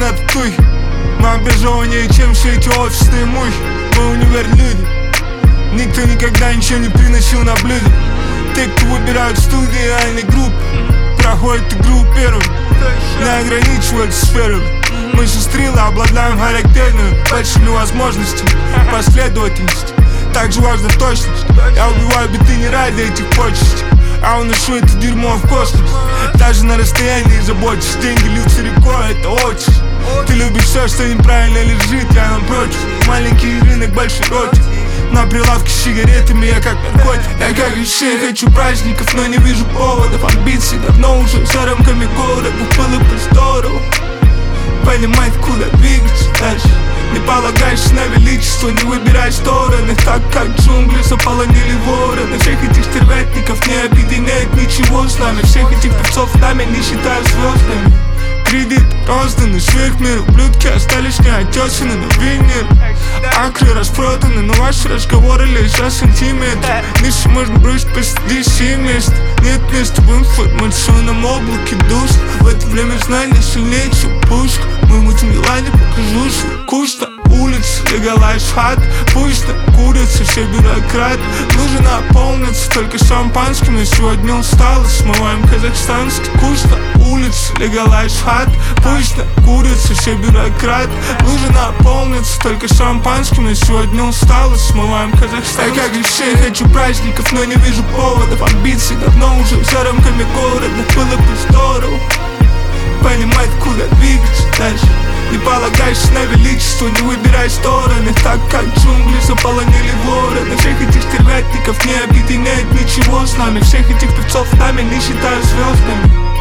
на татухе. Мы образованнее, чем все эти офисные мухи. Мы универ-люди. Никто никогда ничего не приносил на блюде. Те, кто выбирают студии, а не группы, проходят игру первым, не ограничиваются сферами. Мы же стрелы обладаем характерными большими возможностями, последовательность. Также важна точность. Я убиваю биты не ради этих почестей, а уношу это дерьмо в космос. Даже на расстоянии заботишься. Деньги льются рекой, это отчесть. Ты любишь все, что неправильно лежит рядом против. Маленький рынок, большой ротик. На прилавке с сигаретами я как наркотик. Я как вещей хочу праздников, но не вижу поводов. Амбиций давно уже за рамками города. Было бы здорово понимать, куда двигаться дальше. Не полагайся на величество, не выбирай стороны. Так как джунгли заполонили вороны. Всех этих стервятников не объединяет ничего с нами. Всех этих певцов нами не считаю звездами. Кредит розданы сверх мира, ублюдки остались неотесаны на винир. Акры распроданы, но ваши разговоры лишь за сантиметр. Ниже можно бросить посреди 7 мест. Нет места в информационном облаке душ. В это время знания сильнее, чем пушка. Мы мутим дела, не покажу свой куш. На улице легалайз хат, пусть курятся все бюрократы. Лужи наполнятся только шампанским, но сегодня устало, смываем казахстанский куш. На улице легалайз хат, пусть курятся все бюрократы. Лужи наполнятся только шампанским, но сегодня устало, смываем казахстанский. Я как вещей хочу праздников, но не вижу поводов. Амбиций давно уже за рамками города. Было бы здорово понимать, куда двигаться дальше. Не полагайся на величество, не выбирай стороны. Так как джунгли заполонили вороны. Всех этих стервятников не объединяет ничего с нами. Всех этих певцов нами не считаю звездами.